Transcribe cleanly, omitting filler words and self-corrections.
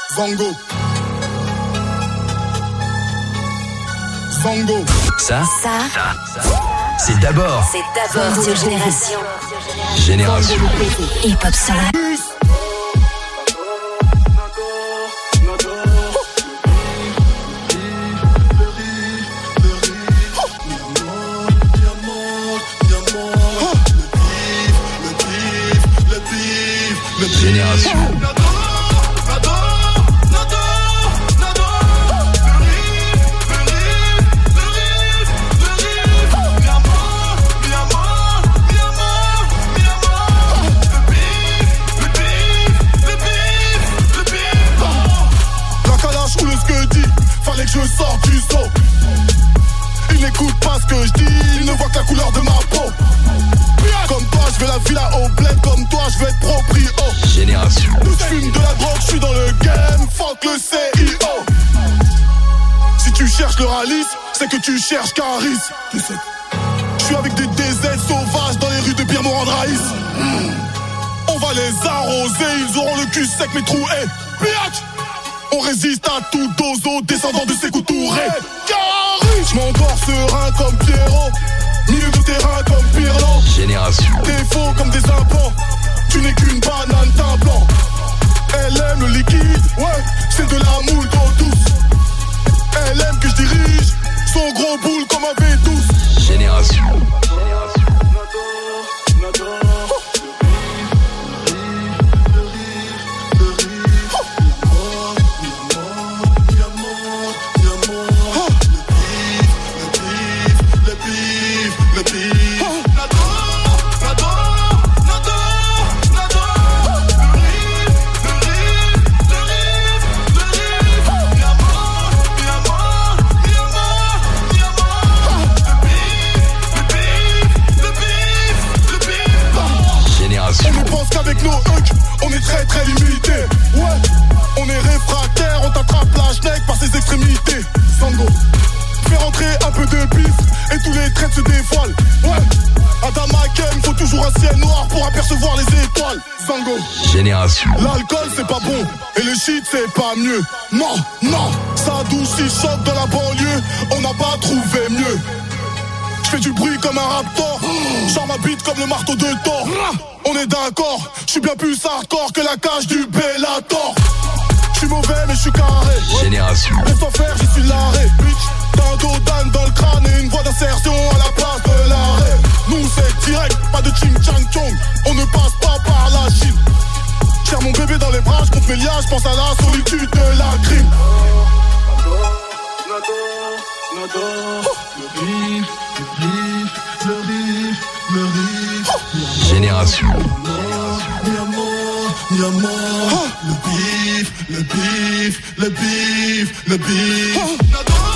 Zango. Zango. Ça, c'est d'abord sur Génération. Génération. Hip Hop Solar. Génération. Fallait que je sorte du zoo. Il n'écoute pas ce que je dis, il ne voit que la couleur de ma peau. Comme toi, je veux la villa au bled, comme toi, je veux être proprio. Génération. Je fume de la drogue, je suis dans le game, fuck le CIO. Si tu cherches le ralice, c'est que tu cherches Caris. Je suis avec des DZ sauvages dans les rues de Pierre-Morand-Raïs. On va les arroser, ils auront le cul sec mais troué. Biatch. On résiste à tout dozo, descendant de ses coutourés. Je m'endors serein comme Pierrot, milieu de terrain comme Pirlo. Génération. T'es faux comme des implants, tu n'es qu'une banane d'un blanc. Elle aime le liquide, ouais, c'est de la moule d'eau douce. Elle aime que je dirige, son gros boule comme un V12. Génération. Qu'avec nos hugs, on est très très limité. Ouais, on est réfractaire, on t'attrape la schneck par ses extrémités. Zango, fais rentrer un peu de pif et tous les traits se dévoilent. Ouais, Adam Hakem, faut toujours un ciel noir pour apercevoir les étoiles. Zango, Génération. l'alcool c'est pas bon et le shit c'est pas mieux. Non, non, ça adoucit choc dans la banlieue, on n'a pas trouvé mieux. J'fais du bruit comme un raptor, genre ma bite comme le marteau de Thor. On est d'accord, j'suis bien plus hardcore que la cage du Bellator. J'suis mauvais mais j'suis carré. Génération. Laisse t'en faire, j'y suis l'arrêt. Bitch, t'as un dos d'âne dans le crâne et une voie d'insertion à la place de l'arrêt. Nous c'est direct, pas de ching chang chong, on ne passe pas par la Chine. J'serre mon bébé dans les bras, j'compte mes liens, j'pense à la solitude de la crime. Génération. Le bif, le bif, le bif, le bif.